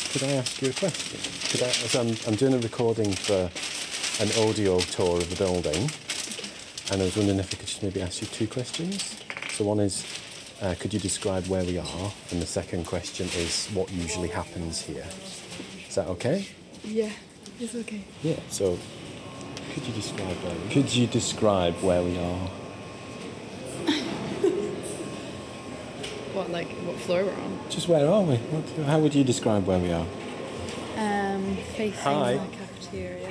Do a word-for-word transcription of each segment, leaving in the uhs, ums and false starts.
Could I ask you a question? Could I, so I'm, I'm doing a recording for an audio tour of the building, and I was wondering if I could just maybe ask you two questions. So one is, uh, could you describe where we are? And the second question is, what usually happens here? Is that okay? Yeah, it's okay. Yeah. So, could you describe where we are? Could you describe where we are? What, like, what floor we're on? Just where are we? What, how would you describe where we are? Um, facing Hi. the cafeteria.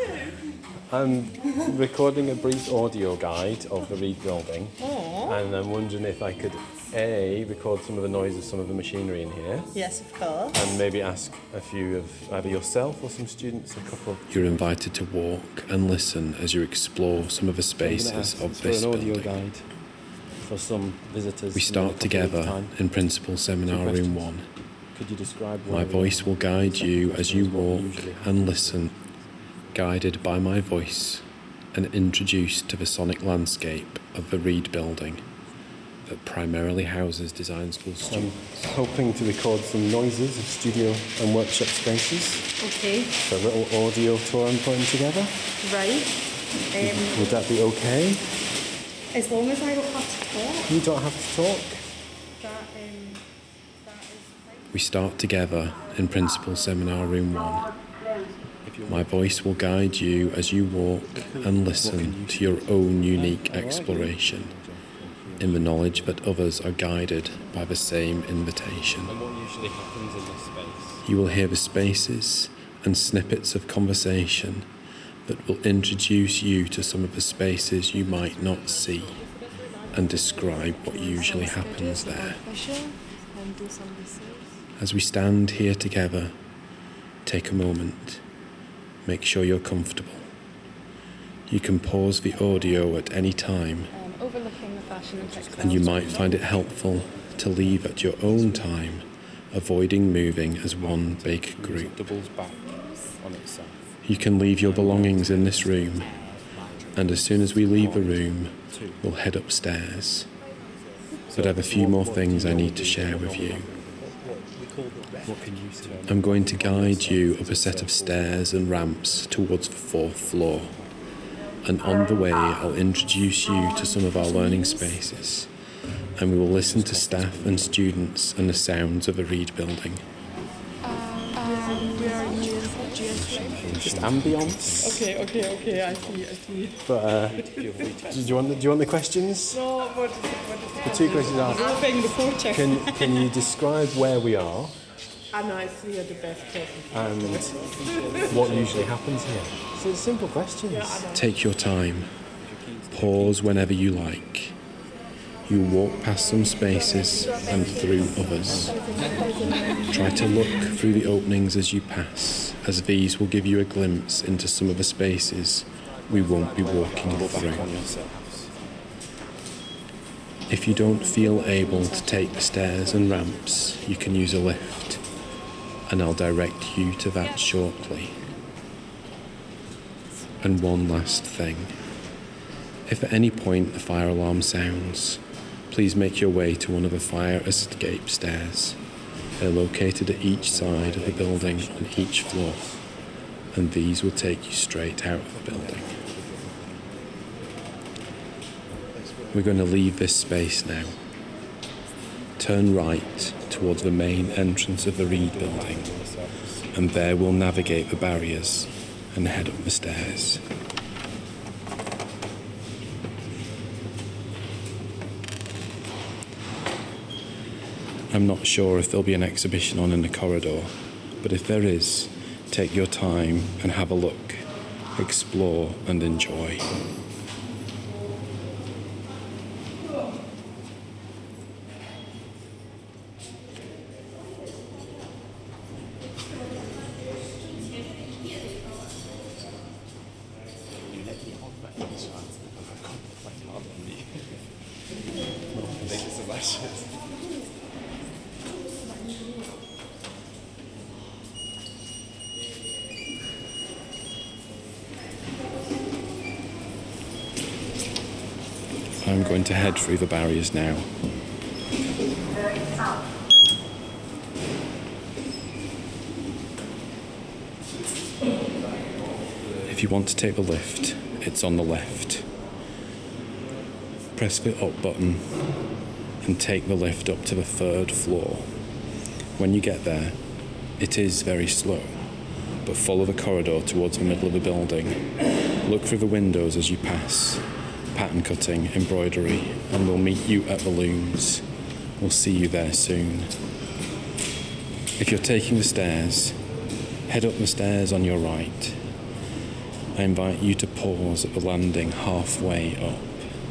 I'm recording a brief audio guide of the Reed building. Aww. And I'm wondering if I could, A, record some of the noise of some of the machinery in here. Yes, of course. And maybe ask a few of either yourself or some students a couple. You're invited to walk and listen as you explore some of the spaces ask, of it's this for an audio building. guide for some visitors. We in a start couple together of time. in Principal Seminar Two Room questions. one. Could you describe where My we voice are? will guide Second you question as you is what walk usually and happens. listen, guided by my voice and introduced to the sonic landscape of the Reed building that primarily houses design school I'm students. hoping to record some noises of studio and workshop spaces. Okay, So a little audio tour I'm putting together. right. Um, Would that be okay? as long as I don't have to talk, You don't have to talk. that, um, that is fine. We start together in Principal Seminar Room one. My voice will guide you as you walk and listen to your own unique exploration, in the knowledge that others are guided by the same invitation. And what usually happens in this space? You will hear the spaces and snippets of conversation that will introduce you to some of the spaces you might not see and describe what usually happens there. And do some research. As we stand here together, take a moment. Make sure you're comfortable. You can pause the audio at any time, Um, overlooking the fashion and textile. and you might find it helpful to leave at your own time, avoiding moving as one big group. Doubles back on itself. You can leave your belongings in this room, and as soon as we leave the room, we'll head upstairs. But I have a few more things I need to share with you. What can you say? I'm going to guide you up a set of stairs and ramps towards the fourth floor. And on the way, I'll introduce you to some of our learning spaces. And we will listen to staff and students and the sounds of the Reed building. We are in G S three. Just ambience. Okay, okay, okay, I see, I see. But uh, do you want the, do you want the questions? No, what is it? What is The two questions are: Moving the portrait. Can can you describe where we are I know, I see you're the best person. and what usually happens here? So it's simple questions. Take your time. Pause whenever you like. You walk past some spaces and through others. Try to look through the openings as you pass, as these will give you a glimpse into some of the spaces we won't be walking through. If you don't feel able to take the stairs and ramps, you can use a lift, and I'll direct you to that shortly. And one last thing. If at any point the fire alarm sounds, please make your way to one of the fire escape stairs. They're located at each side of the building on each floor, and these will take you straight out of the building. We're going to leave this space now. Turn right towards the main entrance of the Reed building, and there we'll navigate the barriers and head up the stairs. I'm not sure if there'll be an exhibition on in the corridor, but if there is, take your time and have a look, explore and enjoy. I'm going to head through the barriers now. If you want to take the lift, it's on the left. Press the up button and take the lift up to the third floor. When you get there, it is very slow, but follow the corridor towards the middle of the building. Look through the windows as you pass. Pattern cutting, embroidery, and we'll meet you at the looms. We'll see you there soon. If you're taking the stairs, head up the stairs on your right. I invite you to pause at the landing halfway up.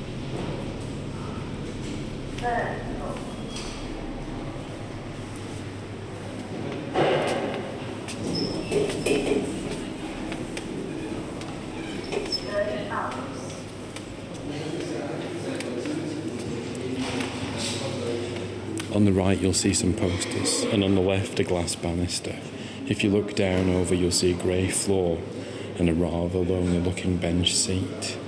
On the right you'll see some posters, and on the left a glass banister. If you look down over you'll see a grey floor and a rather lonely looking bench seat.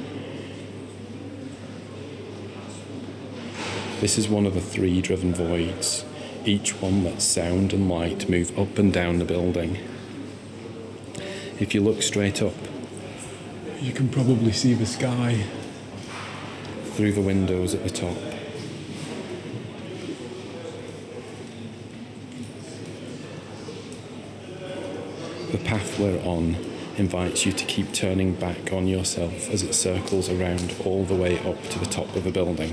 This is one of the three driven voids. Each one lets sound and light move up and down the building. If you look straight up, you can probably see the sky through the windows at the top. The path we're on invites you to keep turning back on yourself as it circles around all the way up to the top of the building.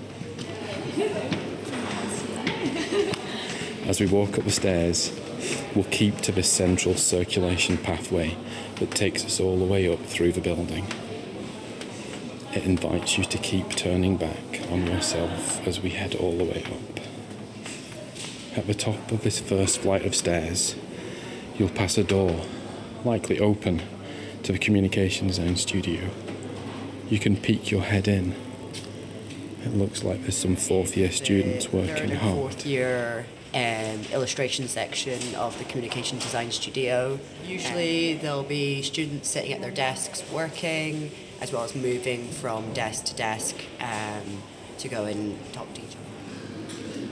As we walk up the stairs, we'll keep to this central circulation pathway that takes us all the way up through the building. It invites you to keep turning back on yourself as we head all the way up. At the top of this first flight of stairs, you'll pass a door, likely open, to the communication design studio. You can peek your head in. It looks like there's some fourth year students working Third and hard. fourth year um, illustration section of the communication design studio. Usually there'll be students sitting at their desks working, as well as moving from desk to desk um, to go and talk to each other.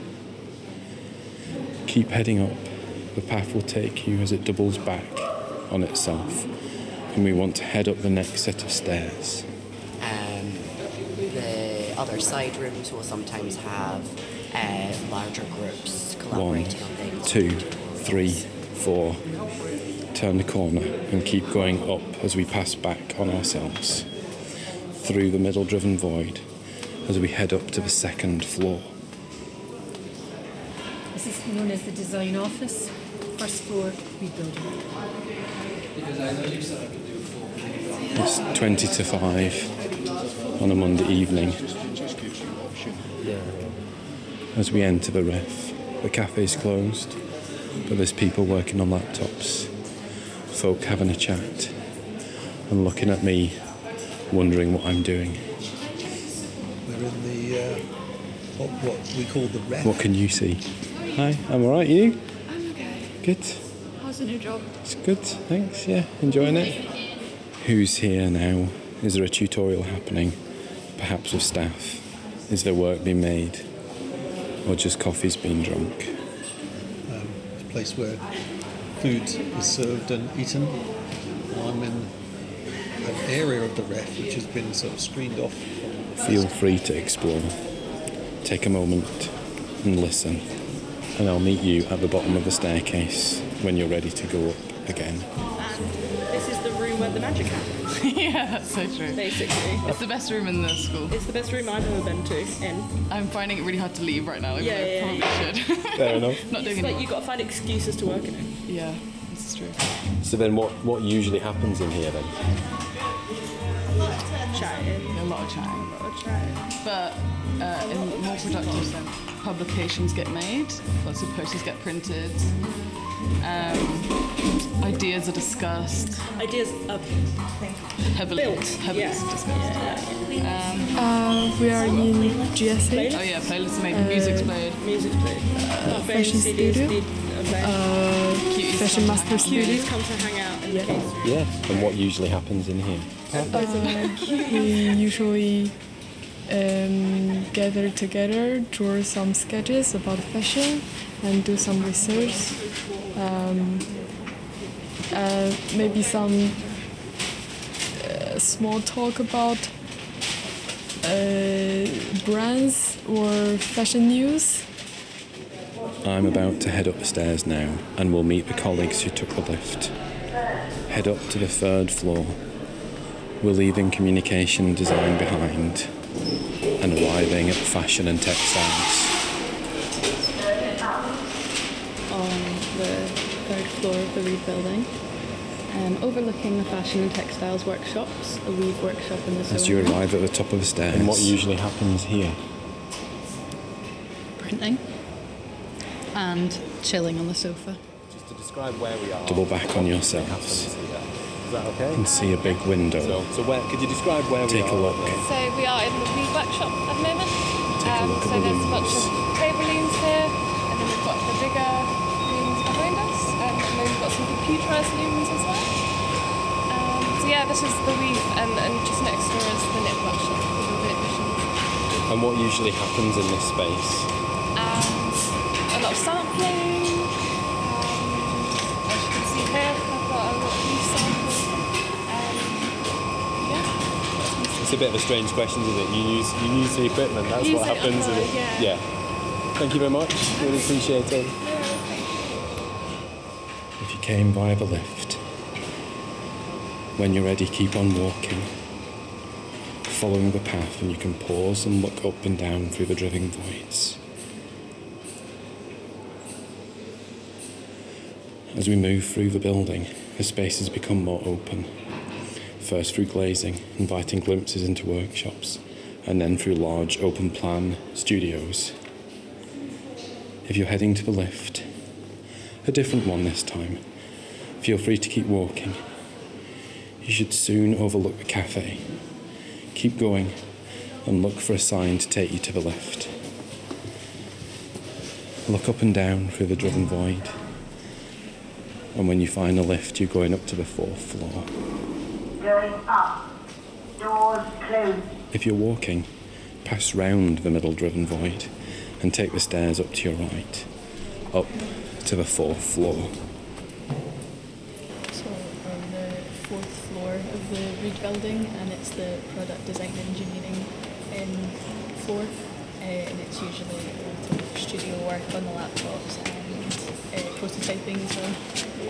Keep heading up. The path will take you as it doubles back on itself, and we want to head up the next set of stairs. Um, the other side rooms will sometimes have uh, larger groups One, collaborating on things. two, three, four. Turn the corner and keep going up as we pass back on ourselves. Through the middle driven void as we head up to the second floor. This is known as the design office, first floor, big building. It's twenty to five on a Monday evening. As we enter the ref, the cafe's closed, but there's people working on laptops, folk having a chat, and looking at me, wondering what I'm doing. We're in the, uh, what, what we call the ref. What can you see? Hi, I'm alright, you? I'm okay. Good. How's the new job? It's good, thanks, yeah, enjoying it. Who's here now? Is there a tutorial happening? Perhaps with staff? Is there work being made? Or just coffee's being drunk? Um, it's a place where food is served and eaten. I'm in an area of the ref which has been sort of screened off. From Feel free to explore. Take a moment and listen. And I'll meet you at the bottom of the staircase when you're ready to go up again. This is the room where the magic happens, Yeah, that's so true. basically. It's the best room in the school. It's the best room I've ever been to. In I'm finding it really hard to leave right now. Even Yeah, though I yeah, probably should. Fair enough. Not doing it's like it. you got to find excuses to work in it. Yeah, this is true. So then what, what usually happens in here then? Chatting, A lot of chatting. a lot of chatting. But uh, in more productive sense, publications get made, lots of posters get printed, um, ideas are discussed, Ideas are heavily, built. heavily Yeah. discussed. Uh, we are in G S A. Oh yeah, playlists are made, music's played, Music's played. Uh, fashion C Ds studio. did a play. Uh, Cuties Fashion come Master hang out. Studio. Cuties come to hang out in the case. Yeah. And what usually happens in here? We usually um, gather together, draw some sketches about fashion, and do some research. Um, uh, maybe some small talk about uh, brands or fashion news. I'm about to head up the stairs now and will meet the colleagues who took the lift. Head up to the third floor. We're leaving communication design behind and arriving at fashion and textiles. On the third floor of the Reed building, um, overlooking the fashion and textiles workshops, a weave workshop in the As sewing you room. arrive at the top of the stairs, And what usually happens here? Printing and chilling on the sofa. Just to describe where we are. double back on what yourselves happens here. Is that okay? and see a big window. So, so where, could you describe where we Take are? a look. So we are in the weave workshop at the moment. Take a look so at the there's a bunch looms. of table looms here, and then we've got the bigger looms behind us, um, and then we've got some computerised looms as well. Um, so yeah, this is the weave, and, and just next door is the knit workshop with all the knit machines. And what usually happens in this space? And a lot of sampling. Um, as you can see here, I've got a lot of new samples. Um, yeah. It's a bit of a strange question, isn't it? You use you use the equipment. That's Use what it happens. online, isn't it? yeah. Thank you very much. Really appreciate it. If you came via the lift, when you're ready, keep on walking, following the path, and you can pause and look up and down through the driven voids. As we move through the building, the spaces become more open. First through glazing, inviting glimpses into workshops, and then through large open plan studios. If you're heading to the lift, a different one this time, feel free to keep walking. You should soon overlook the cafe. Keep going and look for a sign to take you to the lift. Look up and down through the driven void. And when you find a lift, you're going up to the fourth floor. Going up. Doors closed. If you're walking, pass round the middle driven void and take the stairs up to your right, up to the fourth floor. So on the fourth floor of the Reed building, and it's the product design engineering um, floor, uh, and it's usually a lot of studio work on the laptops and uh, prototyping as well.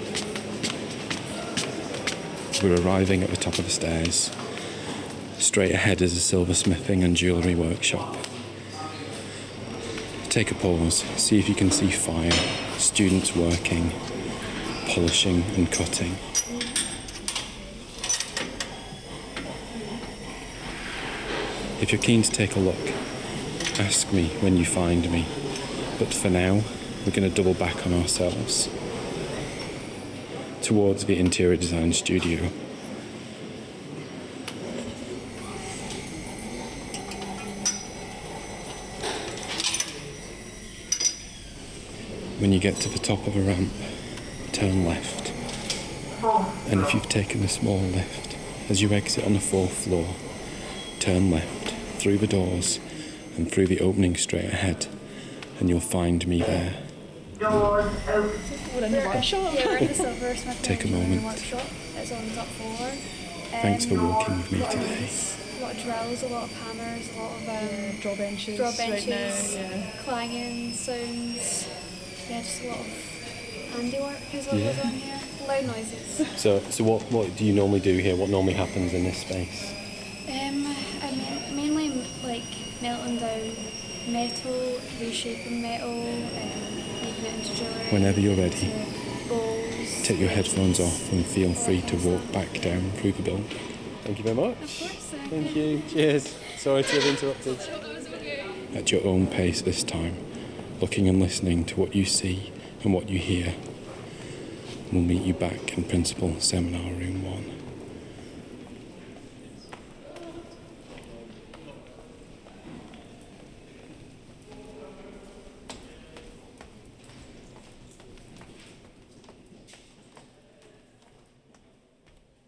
We're arriving at the top of the stairs. Straight ahead is a silversmithing and jewellery workshop. Take a pause, see if you can see fire, students working, polishing and cutting. If you're keen to take a look, ask me when you find me. But for now, we're going to double back on ourselves towards the interior design studio. When you get to the top of a ramp, turn left. And if you've taken a small lift, as you exit on the fourth floor, turn left through the doors and through the opening straight ahead, and you'll find me there. Doors open. We're in the workshop. Yeah, we're in the silversmith Take a engineering moment. workshop. It's on the top floor. Thanks for Um, walking with me a lot of today. drills, A lot of drills, a lot of hammers, a lot of um, Draw benches. draw right benches, now, yeah. clanging sounds. Yeah, just a lot of handiwork as well Yeah. goes on here. Loud noises. So, so what, what do you normally do here? What normally happens in this space? Um, I mean, mainly m- like melting down metal, reshaping metal, um, making it into jewellery. Whenever you're ready, into bowls. take your headphones off and feel free to walk back down through the building. Thank you very much. Of course. uh, Thank you. Cheers. Sorry to have interrupted. At your own pace this time, looking and listening to what you see and what you hear. We'll meet you back in principal seminar room.